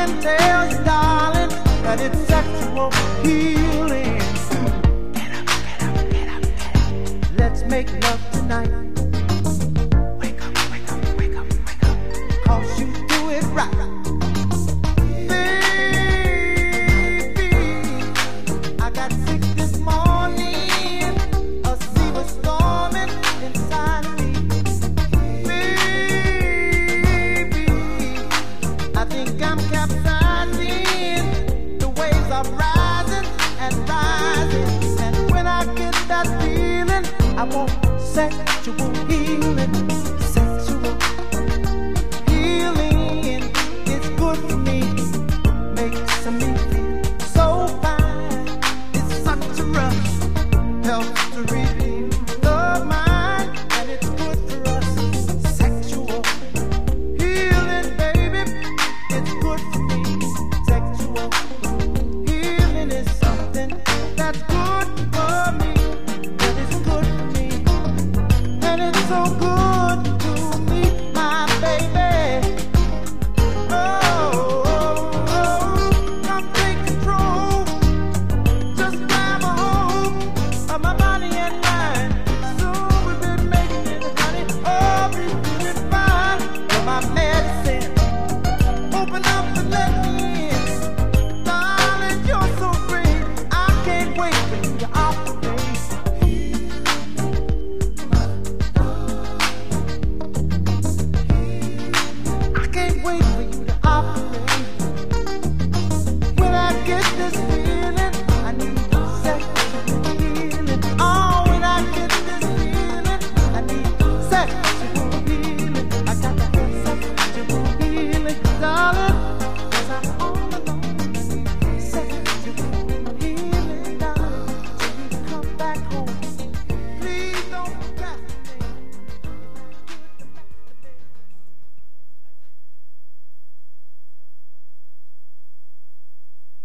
can tell you, darling, that it's sexual healing. Get up, get up, get up, get up. Let's make love tonight. Wake up, wake up, wake up, wake up. 'Cause you do it right. Baby, I got sick this morning. A sea was storming inside of me. Baby, I think I'm capsizing. The waves are rising and rising. And when I get that feeling, I want sexual healing.